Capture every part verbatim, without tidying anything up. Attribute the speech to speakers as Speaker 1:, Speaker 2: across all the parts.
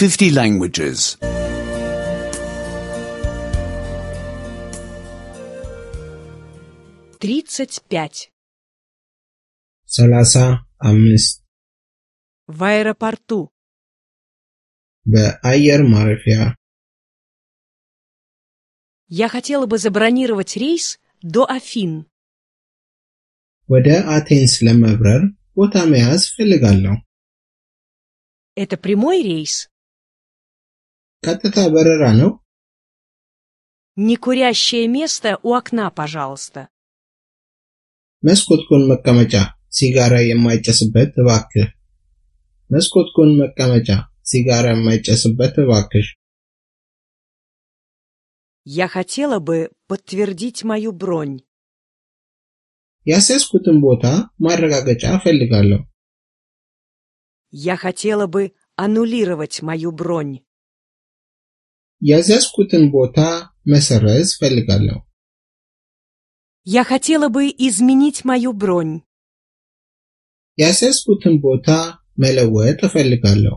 Speaker 1: fifty languages.
Speaker 2: тридцать пять.
Speaker 3: ሰላሳ አምስት
Speaker 2: В аэропорту.
Speaker 3: በአየር ማረፊያ
Speaker 2: Я хотела бы забронировать рейс до Афин.
Speaker 3: ወደ አቴንስ ለመብረር ቦታ መያዝ ፈልጋለሁ።
Speaker 2: Это прямой рейс?
Speaker 3: ቀጥታ በረራ ነው?
Speaker 2: Некурящее место у окна, пожалуйста.
Speaker 3: መስኮት ጎን መቀመጫ ሲጋራ የማይጨስበት እባክህ። መስኮት ጎን መቀመጫ ሲጋራ የማይጨስበት እባክሽ።
Speaker 2: Я хотела бы подтвердить мою бронь.
Speaker 3: ያስያዝኩትን ቦታ ማረጋገጫ ፈልጋለሁ።
Speaker 2: Я хотела бы аннулировать мою бронь.
Speaker 3: ያስያዝኩትን ቦታ መሰረዝ ፈልጋለሁ።
Speaker 2: Я хотела бы изменить мою бронь.
Speaker 3: ያስያዝኩትን ቦታ መለወጥ እፈልጋለሁ።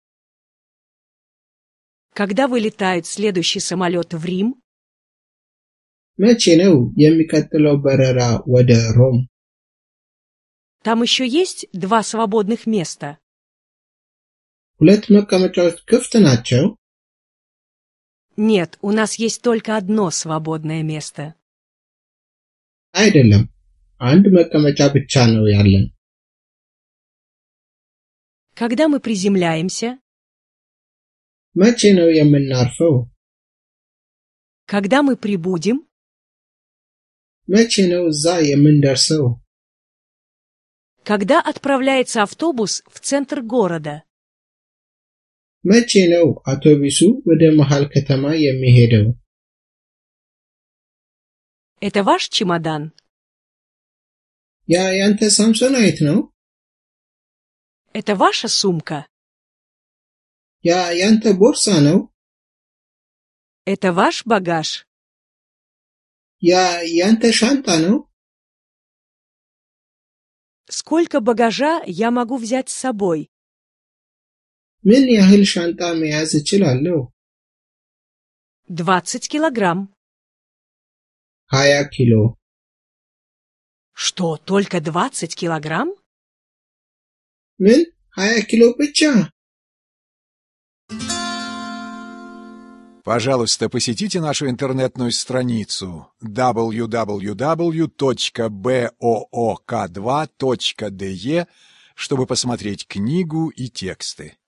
Speaker 2: Когда вылетает следующий самолет в Рим?
Speaker 3: መቼ ነው የሚቀጥለው በረራ ወደ ሮም?
Speaker 2: Там еще есть два свободных места?
Speaker 3: ሁለት መቀመጫዎች ክፍት ናቸው?
Speaker 2: Нет, у нас есть только одно свободное место.
Speaker 3: አይደለም፣ አንድ መቀመጫ ብቻ ነው ያለን።
Speaker 2: Когда мы приземляемся?
Speaker 3: መቼ ነው የምናርፈው?
Speaker 2: Когда мы прибудем?
Speaker 3: መቼ ነው እዛ የምንደርሰው?
Speaker 2: Когда отправляется автобус в центр города?
Speaker 3: መቼ ነው አውቶቡሱ ወደ መሃል ከተማ የሚሄደው?
Speaker 2: Это ваш чемодан?
Speaker 3: ያ ያንተ ሳምሶናይት ነው?
Speaker 2: Это ваша сумка?
Speaker 3: ያ ያንተ ቦርሳ ነው?
Speaker 2: Это ваш багаж?
Speaker 3: ያ ያንተ ሻንጣ ነው?
Speaker 2: Сколько багажа я могу взять с собой?
Speaker 3: ምን ያህል ሻንጣ መያዝ እችላለሁ?
Speaker 2: Двадцать килограмм.
Speaker 3: ሀያ ኪሎ።
Speaker 2: Что, только двадцать килограмм?
Speaker 3: ምን ሀያ ኪሎ ብቻ?
Speaker 4: Пожалуйста, посетите нашу интернетную страницу дабл ю дабл ю дабл ю точка боок два точка де, чтобы посмотреть книгу и тексты.